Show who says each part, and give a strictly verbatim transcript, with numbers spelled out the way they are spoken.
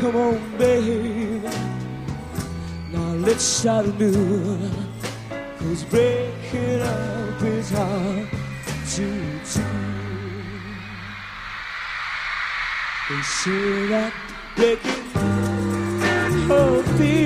Speaker 1: come on, babe. Now let's start anew. Cause breaking up is hard to do. They say that breaking up is